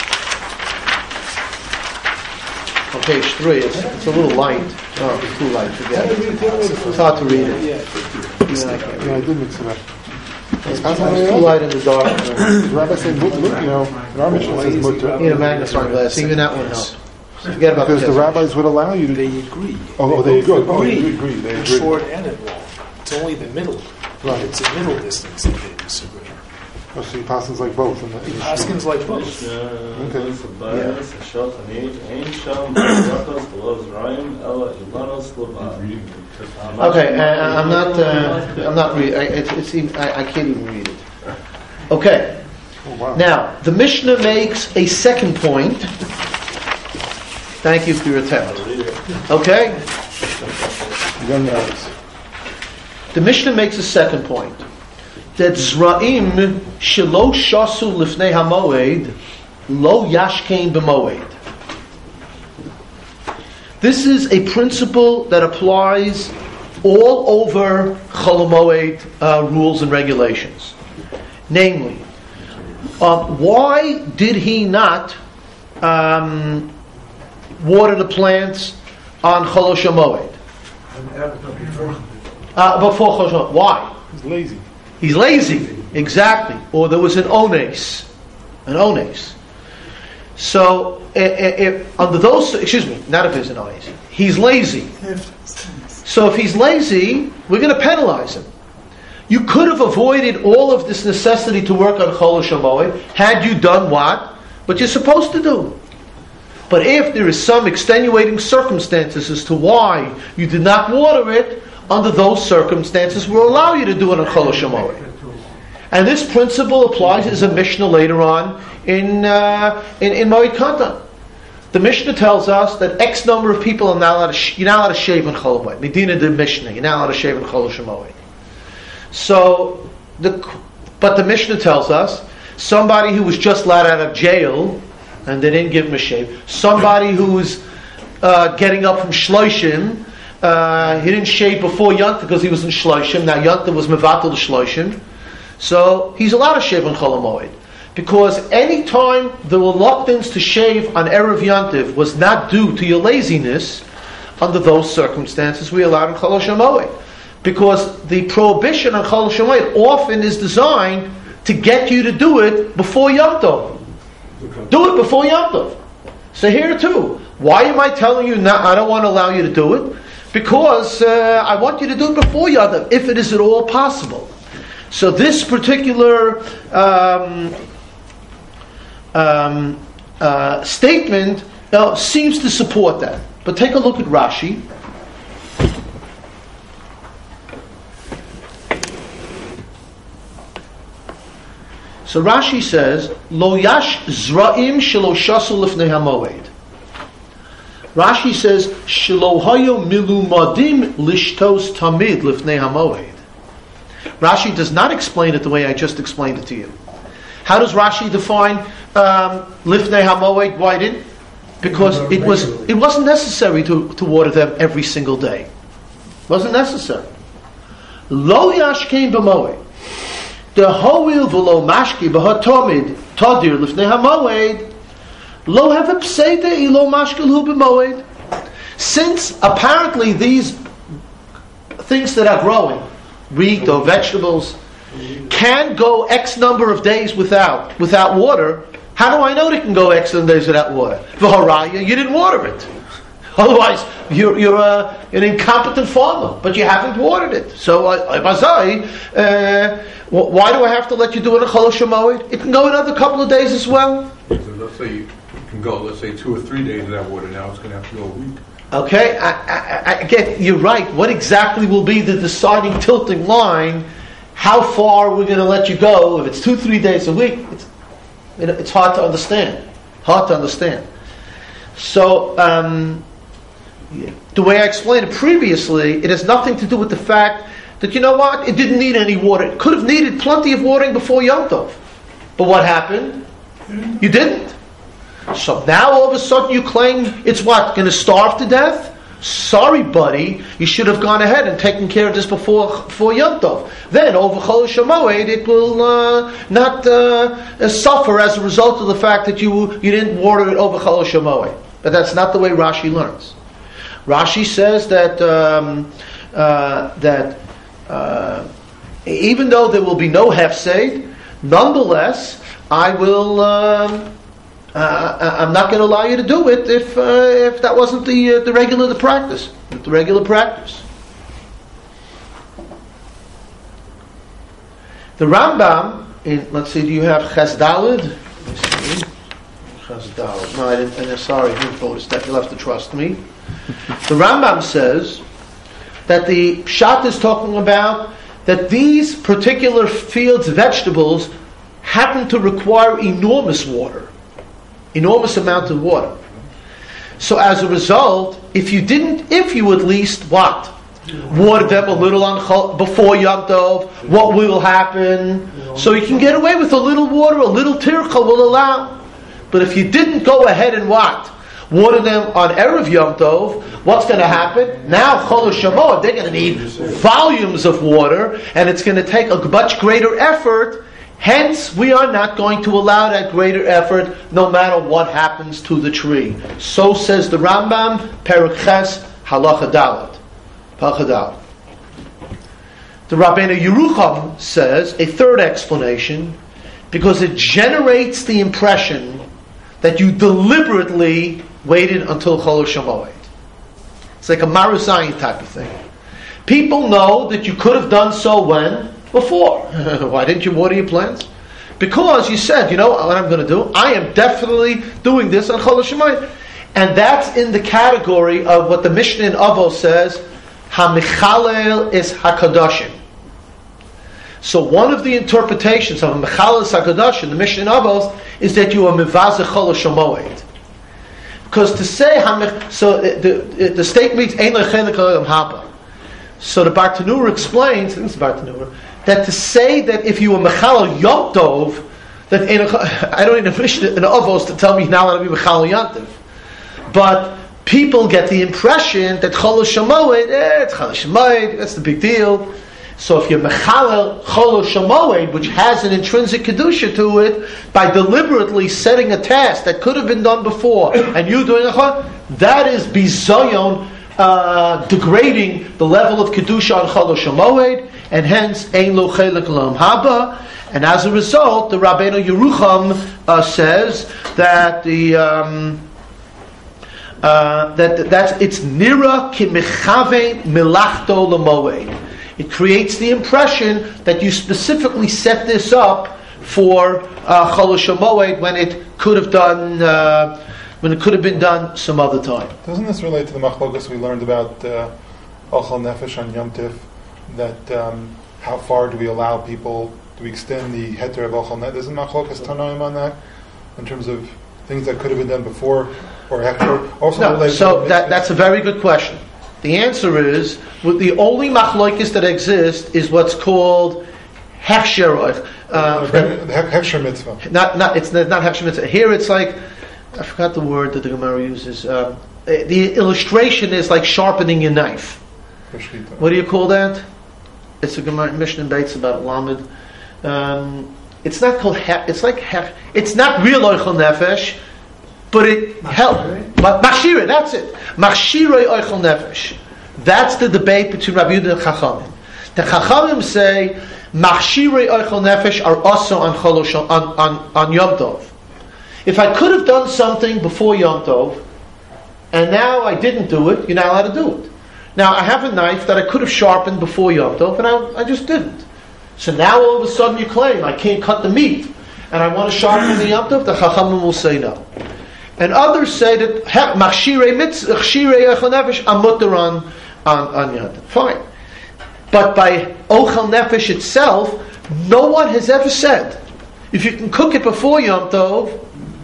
Speaker 1: On page three, it's, it's a little light. Oh, it's too light, forget it. It's hard to read it. Even I can't read
Speaker 2: Yeah, I
Speaker 1: it.
Speaker 2: did mix it up.
Speaker 1: It's too light in the dark.
Speaker 2: The rabbi said, look, look, you know, in our mission it says
Speaker 1: You
Speaker 2: mutter.
Speaker 1: need a magnifying glass. Even that one helps. Forget about the
Speaker 2: Because the
Speaker 1: Kesef.
Speaker 2: rabbis would allow you to.
Speaker 6: They agree.
Speaker 2: Oh, oh, they agree. Oh, they
Speaker 6: agree.
Speaker 2: agree. They
Speaker 6: In
Speaker 2: agree.
Speaker 6: short and in long. It's only the middle.
Speaker 2: Right.
Speaker 6: It's a middle distance that they disagree.
Speaker 2: Oh, so he passes like both. In the, in the
Speaker 6: Haskins like both.
Speaker 1: Okay, uh, I'm not. Uh, I'm not reading. It's, it's even, I, I can't even read it. Okay,
Speaker 2: Oh, wow.
Speaker 1: Now, the Mishnah makes a second point. Thank you for your attempt. Okay?
Speaker 2: Young guys.
Speaker 1: The Mishnah makes a second point. That Zra'im shelo shasu lifnei hamoed lo yashkein b'moed. This is a principle that applies all over Chol Hamoed uh, rules and regulations. Namely, um, why did he not um, water the plants on Chol Hamoed? Uh, before Chol Hamoed. Why?
Speaker 2: He's lazy.
Speaker 1: He's lazy. Exactly. Or there was an ones. An ones. So, if, if, under those, excuse me, not if there's an ones. He's lazy. So if he's lazy, we're going to penalize him. You could have avoided all of this necessity to work on Chol Hamoed had you done what? What you're supposed to do. But if there is some extenuating circumstances as to why you did not water it, under those circumstances we'll allow you to do it on Chol Hamoed. And this principle applies as a Mishnah later on in uh, in, in Moed Katan. The Mishnah tells us that X number of people are not allowed to sh- you're not allowed to shave in Chol Hamoed. Medina the Mishnah, you're not allowed to shave in Chol Hamoed. So, the but the Mishnah tells us somebody who was just let out of jail and they didn't give him a shave, somebody who was uh, getting up from Shloshim, uh, he didn't shave before Yontif because he was in Shloshim. Now Yontif was mevatel the Shloshim, so he's allowed to shave in Chol Hamoed. Because any time the reluctance to shave on Erev Yontif was not due to your laziness, under those circumstances we allow in Chol Hamoed. Because the prohibition on Chol Hamoed often is designed to get you to do it before Yom Tov. Do it before Yom Tov. So here too, why am I telling you now I don't want to allow you to do it? Because uh, I want you to do it before Yom Tov, if it is at all possible. So this particular um, um, uh, statement uh, seems to support that. But take a look at Rashi. So Rashi says, Lo yash zra'im shelo shasu lifnei hamoed. Rashi says, Shelo hayo milumadim lishtos tamid lifnei hamoed. Rashi does not explain it the way I just explained it to you. How does Rashi define um, lifnei hamoed? Why didn't? Because it was it wasn't necessary to, to water them every single day. It wasn't necessary. Lo yashkein b'moed. The hoil v'lo mashki b'hatomid tadir lifnei hamoed lo have a pseita ilo mashkil hu b'moed. Since apparently these things that are growing, wheat or vegetables, can go X number of days without without water, how do I know they can go X number of days without water? V'haraya, you didn't water it. Otherwise, you're, you're a, an incompetent farmer, but you haven't watered it. So, uh, uh, why do I have to let you do it in Chol Hamoed? It can go another couple of days as well.
Speaker 3: So let's say you can go, let's say two or three days without water. Now it's going to have to go a week.
Speaker 1: Okay, I, I, I get you're right. What exactly will be the deciding tilting line? How far we're going to let you go? If it's two, three days a week, it's you know, it's hard to understand. Hard to understand. So. Um, The way I explained it previously, it has nothing to do with the fact that, you know what, it didn't need any water. It could have needed plenty of watering before Yom Tov. But what happened? You didn't. So now all of a sudden you claim it's what? Going to starve to death? Sorry, buddy. You should have gone ahead and taken care of this before, before Yom Tov. Then over Chol Hamoed it will uh, not uh, suffer as a result of the fact that you, you didn't water it over Chol Hamoed. But that's not the way Rashi learns. Rashi says that um, uh, that uh, even though there will be no hefsed, nonetheless, I will. Um, uh, I'm not going to allow you to do it if uh, if that wasn't the uh, the regular the practice, the regular practice. The Rambam in let's see, do you have Chazdalid? Chazdalid. No, I didn't. I'm sorry, I didn't notice that. You'll have to trust me. The Rambam says that the Pshat is talking about that these particular fields, vegetables, happen to require enormous water, enormous amount of water. So as a result, if you didn't, if you at least what? Water them a little on Chol, before Yom Tov, what will happen? So you can get away with a little water, a little tircha will allow. But if you didn't go ahead and what? Water them on Erev Yom Tov, what's going to happen? Now Chol HaShamoed, they're going to need volumes of water, and it's going to take a much greater effort. Hence, we are not going to allow that greater effort no matter what happens to the tree. So says the Rambam, Perek Ches, Halacha Dalet. Halacha Dalet. The Rabbeinu Yerucham says a third explanation, because it generates the impression that you deliberately waited until Chol HaShamoed. It's like a Marusayin type of thing. People know that you could have done so when? Before. Why didn't you water your plants? Because you said, you know what I'm going to do? I am definitely doing this on Chol HaShamoed. And that's in the category of what the Mishnah in Avos says, HaMichalel is HaKadoshim. So one of the interpretations of HaMichalel is HaKadoshim, the Mishnah in Avos, is that you are Mivazeh Chol HaShamoed. Because to say, so the, the statement means, Ein Lechelik Olam Haba. So the Bartanura explains, I think it's Bartanura, that to say that if you were Mechalel Yom Tov, that in a, I don't need a Mishnah in Avos to tell me now how to be Mechalel Yom Tov. But people get the impression that Chol HaShamoed, eh, it's Chol HaShamoed, that's the big deal. So if you're Mechalel Chol HaShamoed, which has an intrinsic Kedusha to it, by deliberately setting a task that could have been done before, and you doing a Chol, that is Bizayon, Uh, degrading the level of Kedusha on Chol HaShamoed, and hence Ein Lo Chelik L'Olam Haba. And as a result, the Rabbeinu Yerucham uh, says that the um, uh, that that's it's Nira Ki Mechave Milachto L'Moed. It creates the impression that you specifically set this up for uh, Chol HaShamoed when it could have done. Uh, when it could have been done some other time.
Speaker 2: Doesn't this relate to the machlokas we learned about uh, Ochel Nefesh on Yom Tif? That um, how far do we allow people, do we extend the heter of Ochel Nefesh? Isn't machlokas Tanoim on that? In terms of things that could have been done before or after? Also
Speaker 1: no, so that, that's a very good question. The answer is, with the only machlokes that exist is what's called Hechsher. Uh,
Speaker 2: the Hechsher mitzvah.
Speaker 1: Not, not, it's not Hechsher mitzvah. Here it's like, I forgot the word that the Gemara uses. Um, the illustration is like sharpening your knife. What do you call that? It's a Gemara Mishnah Beitz about Lamed. Um, it's not called. He- it's like. He- it's not real Oichel Nefesh, but it helps. Machshire. That's it. Machshire Oichel Nefesh. That's the debate between Rabbi Yehuda and Chachamim. The Chachamim say Machshire Oichel Nefesh are also on Cholosh on on on Yom Tov. If I could have done something before Yom Tov, and now I didn't do it, you're not allowed to do it. Now, I have a knife that I could have sharpened before Yom Tov, and I, I just didn't. So now all of a sudden you claim, I can't cut the meat, and I want to sharpen the Yom Tov, the Chachamim will say no. And others say that, Machshirei mitzvah, Machshirei Ochel Nefesh, I'm mutter on, on, on Yom Tov. Fine. But by Ochel Nefesh itself, no one has ever said, if you can cook it before Yom Tov,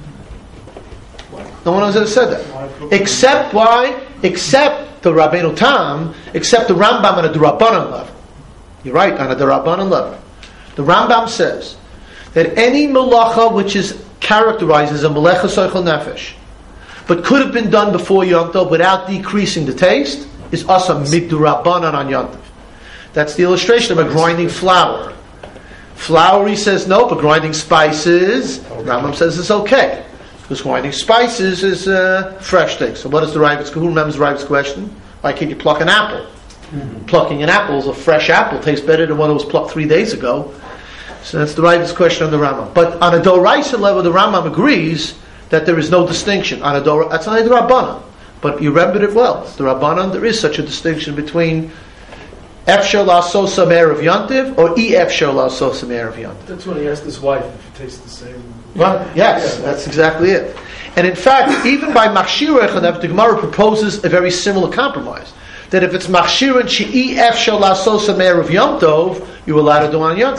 Speaker 1: no one has ever said that. Except why? Except the Rabbeinu Tam, except the Rambam on a D'Rabbanan level. You're right, on a D'Rabbanan level. The Rambam says that any melacha which is characterized as a melecha soichel nefesh, but could have been done before Yom Tov without decreasing the taste, is asa mid-D'Rabbanan on Yom Tov. That's the illustration of a grinding flour. Flour, he says no, but grinding spices, Rambam says it's okay. Because grinding spices is uh, fresh things. So what is the Ravid's? Who remembers the Ravid's question? Why can't you pluck an apple? Mm-hmm. Plucking an apple is a fresh apple tastes better than one that was plucked three days ago. So that's the Ravid's question on the Rambam. But on a Doraisa level, the Rambam agrees that there is no distinction. On a Dor, that's not the Rabbanan. But you remembered it well. The Rabbanan, there is such a distinction between Efshar la'asos samer of Yontiv or E Efshar la'asos samer of Yontiv.
Speaker 4: That's when he asked his wife if it tastes the same.
Speaker 1: Well, yes,
Speaker 4: yeah,
Speaker 1: that's exactly it. And in fact, even by Machshir Echanev, the Gemara proposes a very similar compromise. That if it's Machshir and She'i Efshar la'asos samer of Yom Tov, you're allowed to do on Yom Tov.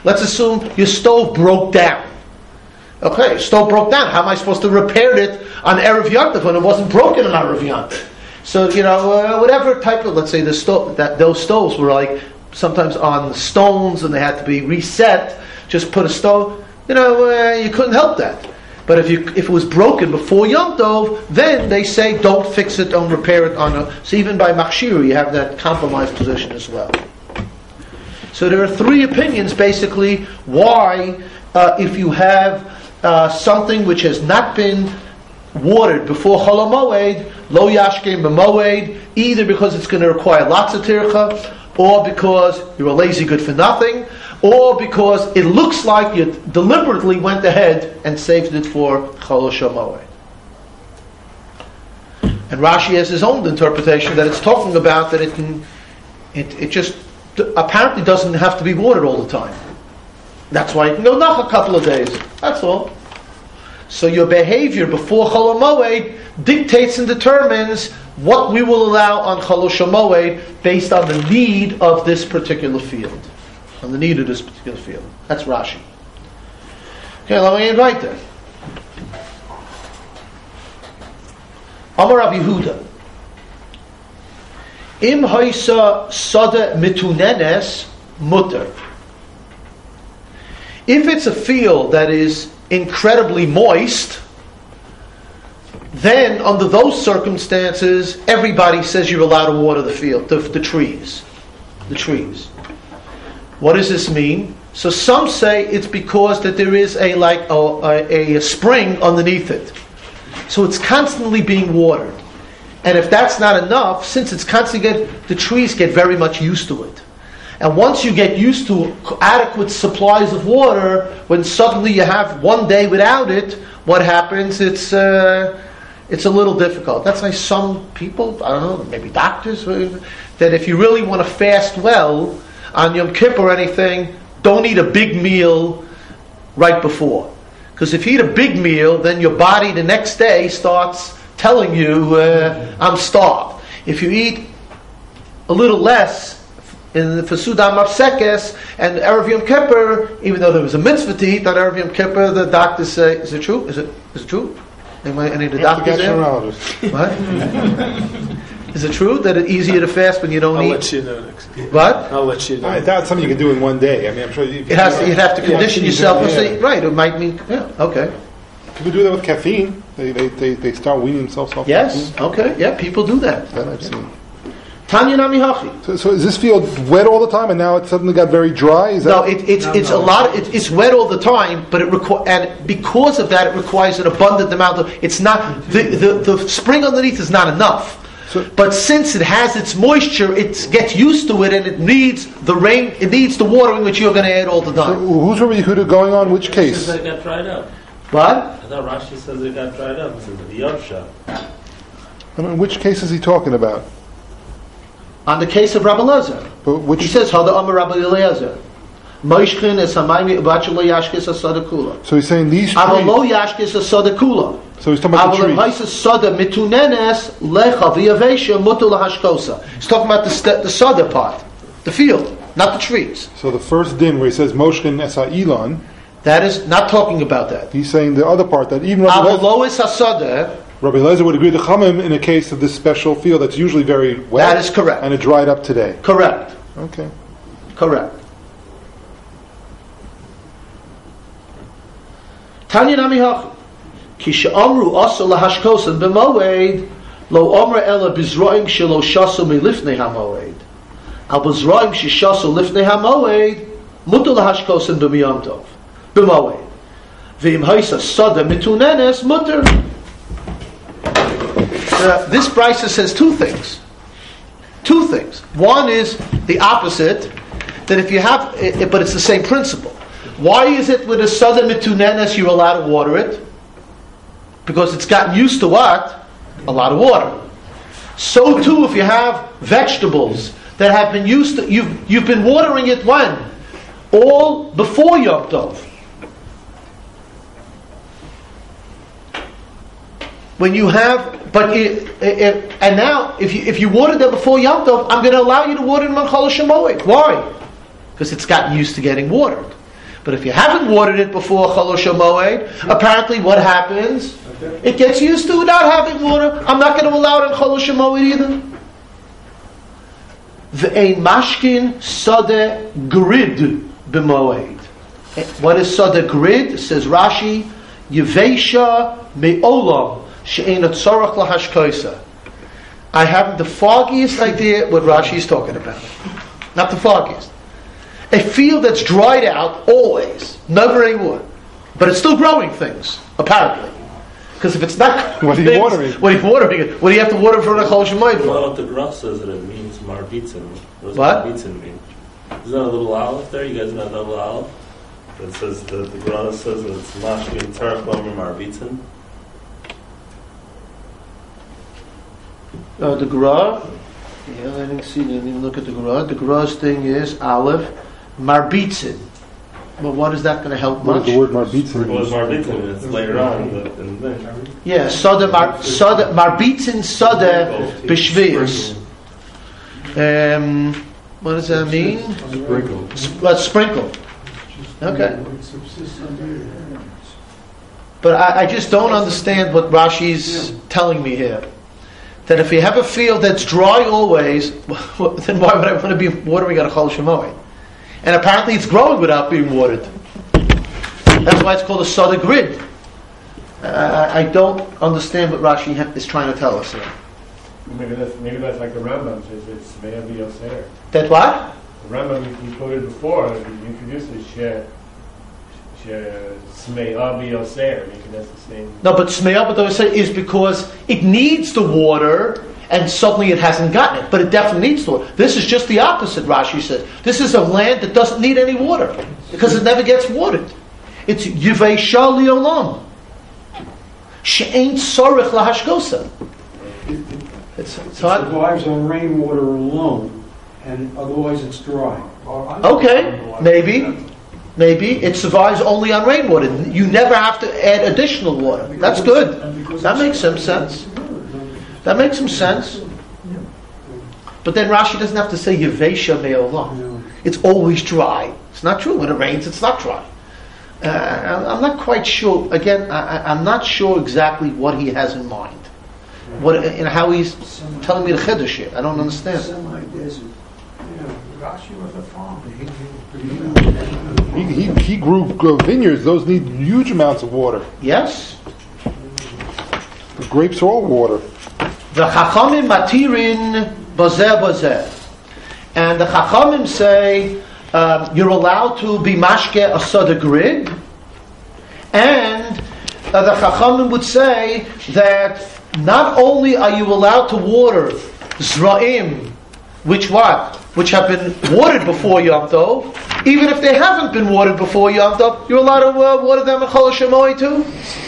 Speaker 1: Let's assume your stove broke down. Okay, stove broke down. How am I supposed to repair it on Erev Yom Tov when it wasn't broken on Erev Yom Tov? So, you know, uh, whatever type of, let's say the stove, that those stoves were like sometimes on stones and they had to be reset, just put a stove, you know, uh, you couldn't help that. But if you if it was broken before Yom Tov, then they say don't fix it, don't repair it on a, so even by Machshir you have that compromised position as well. So there are three opinions basically why uh, if you have uh, something which has not been watered before Chol HaMoed, lo yashkem b'moed, either because it's going to require lots of tircha, or because you're a lazy good for nothing, or because it looks like you deliberately went ahead and saved it for Chol HaMoed. And Rashi has his own interpretation that it's talking about that it can, it, it just apparently doesn't have to be watered all the time. That's why it can go nach a couple of days. That's all. So your behavior before Chol HaMoed dictates and determines what we will allow on Chol HaMoed based on the need of this particular field. On the need of this particular field. That's Rashi. Okay, let me invite that. Amar Rav Yehuda. Im haisa sada mitunenes mutter. If it's a field that is incredibly moist, then under those circumstances, everybody says you're allowed to water the field, the, the trees. The trees. What does this mean? So some say it's because that there is a like a, a, a spring underneath it. So it's constantly being watered. And if that's not enough, since it's constantly get, the trees get very much used to it. And once you get used to adequate supplies of water, when suddenly you have one day without it, what happens? It's uh, it's a little difficult. That's why some people, I don't know, maybe doctors, that if you really want to fast well on Yom Kippur or anything, don't eat a big meal right before. Because if you eat a big meal, then your body the next day starts telling you, uh, I'm starved. If you eat a little less, in the Fesudam Mafsekes and Erev Yom Kippur, even though there was a mitzvah to eat on Erev Yom Kippur, the doctors say, is it true? Is it is it true? Anybody, any of the doctors there? What? Is it true that it's easier to fast when you don't
Speaker 6: I'll
Speaker 1: eat?
Speaker 6: let you know next time.
Speaker 1: What?
Speaker 6: I'll let you know.
Speaker 2: I doubt something you can do in one day. I mean, I'm sure you,
Speaker 1: It has to, you'd have to condition
Speaker 2: Yeah.
Speaker 1: yourself and
Speaker 2: Yeah.
Speaker 1: say, right, it might mean, yeah, okay.
Speaker 2: People do that with caffeine. They they, they, they start weaning themselves off
Speaker 1: Yes,
Speaker 2: caffeine.
Speaker 1: okay, yeah, people do that.
Speaker 2: That I've seen.
Speaker 1: Tanya Nami Hachi.
Speaker 2: So, so is this field wet all the time, and now it suddenly got very dry? Is that
Speaker 1: No, it, it's
Speaker 4: No,
Speaker 1: it's
Speaker 4: no.
Speaker 1: a lot. It, it's wet all the time, but it requ- and because of that, it requires an abundant amount of. It's not the the, the spring underneath is not enough.
Speaker 2: So-
Speaker 1: but since it has its moisture, it gets used to it, and it needs the rain. It needs the watering, which you're going to add all the
Speaker 2: So
Speaker 1: time.
Speaker 2: who's Rabbi Yehuda going on? Which
Speaker 5: Rashi
Speaker 2: case?
Speaker 5: says it got dried up.
Speaker 1: What?
Speaker 5: I thought Rashi says it got dried up. It's in the Yovsha.
Speaker 2: I mean, which case is he talking about?
Speaker 1: On the case of Rabbi Eliezer,
Speaker 2: But which?
Speaker 1: he says, "Hada Amar Rabbi Eliezer, Moishkin es hamaymi b'achlo yashkes asada kula.
Speaker 2: So he's saying these
Speaker 1: Avalo
Speaker 2: trees.
Speaker 1: yashkes asada kula.
Speaker 2: So he's talking about the
Speaker 1: Avalo
Speaker 2: trees.
Speaker 1: haisa sada mitunenes lecha v'yavesha mutu lahashkosa." He's talking about the st- the sada part, the field, not the trees.
Speaker 2: So the first din where he says Moshkin Esa Elon,
Speaker 1: That is not talking about that.
Speaker 2: he's saying the other part that even Rabbi Eliezer,
Speaker 1: Avalo is hasada.
Speaker 2: Rabbi Eliezer would agree with the Chamim in a case of this special field that's usually very wet.
Speaker 1: That is correct.
Speaker 2: And it dried up today.
Speaker 1: Correct.
Speaker 2: Okay.
Speaker 1: Correct. Tanya Nami Hachi. Ki she'amru asa lahashkosan b'moed lo omra ela bizroim shelo shasu milifnei hamoed. Al bizroim sheshasu lifnei hamoed mutu lahashkosan b'miyam tov b'moed. V'im haisa sada mitunenes muter. Uh, this Brisa says two things. Two things. One is the opposite, that if you have, it, but it's the same principle. Why is it with a southern mitunenes you're allowed to water it? Because it's gotten used to what? A lot of water. So too, if you have vegetables that have been used to, you've, you've been watering it when? All before Yom Tov. When you have, but it, it, and now if you if you watered them before Yom Tov, I'm going to allow you to water them on Chol HaMoed. Why? Because it's gotten used to getting watered. But if you haven't watered it before Chol Moed, apparently what happens? It gets used to without having water. I'm not going to allow it in Chol Moed either. V'ein mashkin sade grid b'moed. What is sade grid? Says Rashi, Yevesha me'olam she'ena tzorach lahashkoisa. I have the foggiest idea what Rashi is talking about. Not the foggiest. A field that's dried out always, never any water, but it's still growing things, apparently. Because if it's not,
Speaker 2: what are you watering?
Speaker 1: What are you watering it? What do you have to water for the Chol Shemoed for?
Speaker 5: Well, the Graf says that it means marbitzin. What does
Speaker 1: What?
Speaker 5: marbitzin mean? Is that a little aleph there? You guys know that little aleph? It says the the Graf says that it's mashkin terach lomer marbitzin.
Speaker 1: Uh, the Gra, yeah, I didn't see. I didn't even look at the Gra. The Gra's thing is Aleph marbitzin. But what is that going to help
Speaker 2: What
Speaker 1: much?
Speaker 2: is the word marbitzin?
Speaker 5: Well, it's marbitzin. It's later on in the, in the thing.
Speaker 1: Yeah, Sada mar, Sada marbitzin Sada b'shvius. Um, what does that mean?
Speaker 2: Sprinkle.
Speaker 1: Sp- uh, sprinkle. Okay. But I, I just don't understand what Rashi's telling me here. That if you have a field that's dry always, then why would I want to be watering at a Chol Shemoed? And apparently it's growing without being watered. That's why it's called a Sada grid. Uh, I, I don't understand what Rashi ha- is trying to tell us here.
Speaker 7: Maybe that's maybe that's like the Rambam says it's Me'av Yoser.
Speaker 1: That what?
Speaker 7: The Rambam we quoted before, he introduced it, She Me'av Yoser. Maybe that's the same.
Speaker 1: No, but Smeya, but I say is because it needs the water, and suddenly it hasn't gotten it. But it definitely needs the water. This is just the opposite. Rashi says this is a land that doesn't need any water because it never gets watered. It's Yivei Shal Liolam. She'ain't Sorich Lahashgosa. It's
Speaker 8: It
Speaker 1: it's hard.
Speaker 8: survives on rainwater alone, and otherwise it's dry.
Speaker 1: Okay, maybe. Maybe it survives only on rainwater. You never have to add additional water. That's good. That makes some sense. That makes some sense. But then Rashi doesn't have to say Yevesha Me'olam. It's always dry. It's not true. When it rains, it's not dry. Uh, I'm not quite sure. Again, I, I'm not sure exactly what he has in mind. What and how he's telling me the chiddush here. I don't understand.
Speaker 8: Semi-desert.
Speaker 6: Rashi was a farmer. He
Speaker 2: He, he, he grew uh, vineyards. Those need huge amounts of water.
Speaker 1: Yes.
Speaker 2: The grapes are all water.
Speaker 1: The Chachamim matirin bazeh bazeh, and the Chachamim say um, you're allowed to be mashke a soda grid, and uh, the Chachamim would say that not only are you allowed to water zra'im, which what? Which have been watered before Yom Tov, even if they haven't been watered before Yom Tov, you're allowed to uh, water them in Chol Shemoed too?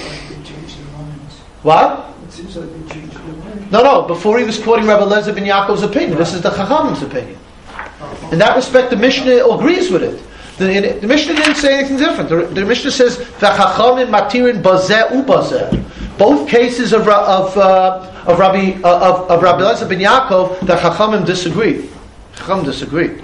Speaker 1: What?
Speaker 8: It seems like they changed their mind.
Speaker 1: No, no, before he was quoting Rabbi Lezer ben Yaakov's opinion. This is the Chachamim's opinion. In that respect, the Mishnah agrees with it. The, the Mishnah didn't say anything different. The, the Mishnah says, V'chachamim matirin bazeh ubazeh. Both cases of, of, uh, of, Rabbi, uh, of, of Rabbi Lezer ben Yaakov, the Chachamim disagreed. Chacham disagreed.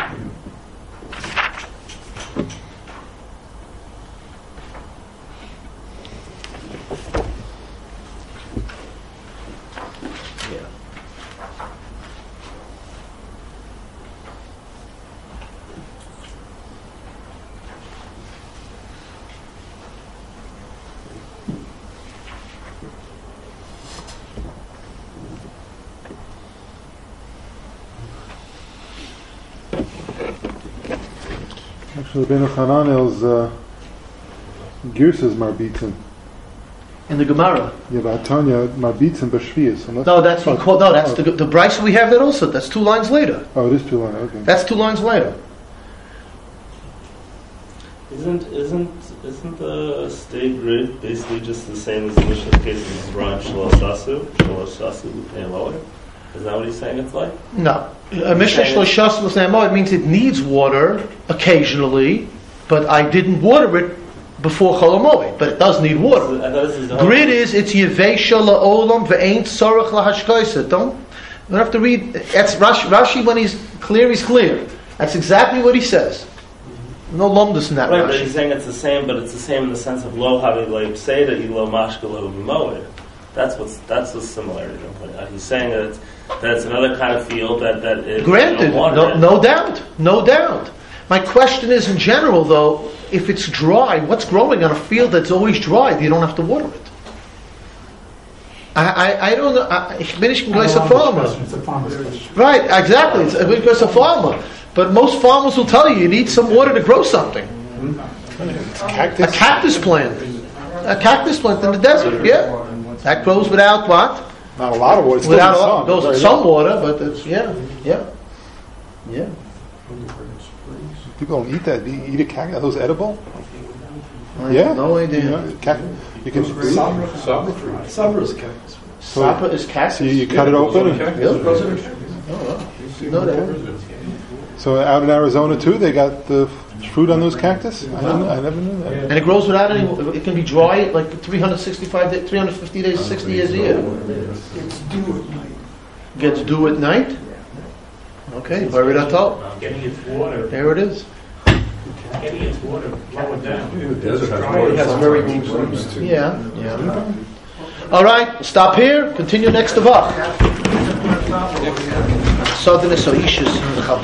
Speaker 2: Actually, Ben Hananel's uh, Gears is marbitzin.
Speaker 1: In the Gemara.
Speaker 2: Yeah, but Tanya marbitzin b'shvius.
Speaker 1: No, that's he called. No, that's the the Bryce we have that also. That's two lines later.
Speaker 2: Oh, it is two lines. Okay.
Speaker 1: That's two lines later.
Speaker 5: Isn't isn't isn't the state grid basically just the same as the Mishnah's case of Ron Shalosasu, Shalosasu and lower? Is that what he's saying it's like?
Speaker 1: No. A Mishnah Shloshasim L'Snei it means it needs water occasionally, but I didn't water it before Chol Hamoed, but it does need water.
Speaker 5: I thought this is the
Speaker 1: Grid is, it's Yevesha La'olam Ve'ain Tzorach Lahashkoisa. Don't, you don't have to read. That's Rashi, Rashi, when he's clear, he's clear. That's exactly what he says. No lumdus in that
Speaker 5: Right, but
Speaker 1: Rashi.
Speaker 5: he's saying it's the same, but it's the same in the sense of lo havi lo pseida, lo mashka lo moed. That's what's that's the similarity. I'm pointing out. He's saying that it's, that it's another kind of field that that is
Speaker 1: Granted,
Speaker 5: no, water
Speaker 1: no,
Speaker 5: in.
Speaker 1: no doubt, no doubt. My question is, in general, though, if it's dry, what's growing on a field that's always dry? You don't have to water it. I, I, I don't know. I- Ich bin nicht ein großer Farmer.
Speaker 6: It's a farmer's question.
Speaker 1: Right, exactly. It's because a farmer. But most farmers will tell you you need some water to grow something.
Speaker 2: It's cactus.
Speaker 1: A cactus plant. A cactus plant in the desert, yeah. That grows without what?
Speaker 2: Not a lot of water. It's still
Speaker 1: Without
Speaker 2: in the
Speaker 1: a lot.
Speaker 2: sun.
Speaker 1: It goes with
Speaker 2: Very
Speaker 1: some
Speaker 2: little.
Speaker 1: water, but it's, yeah, yeah. Yeah.
Speaker 2: People don't eat that. Do you eat a cactus? Are those edible? Yeah.
Speaker 1: No idea.
Speaker 2: You, know, cac- you can.
Speaker 4: Sabra.
Speaker 3: Sabra fruit.
Speaker 4: Sabra is cactus.
Speaker 1: Sapa is cactus.
Speaker 2: So you, you cut it open. And,
Speaker 1: Really? Oh, well. No, that.
Speaker 2: so out in Arizona too, they got the fruit on those cactus. I, didn't, I never knew that.
Speaker 1: And it grows without any. It can be dry like three hundred sixty-five, days, three hundred fifty days, sixty years a year.
Speaker 6: It's due at night.
Speaker 1: Gets dew at night. Okay, bury that out.
Speaker 9: Getting its water,
Speaker 1: There it is.
Speaker 9: getting its water lower down.
Speaker 3: The desert has
Speaker 9: Dry,
Speaker 3: water.
Speaker 4: It has very deep roots too.
Speaker 1: Yeah, yeah. All right, stop here. Continue next to Vach. Southern is so issues.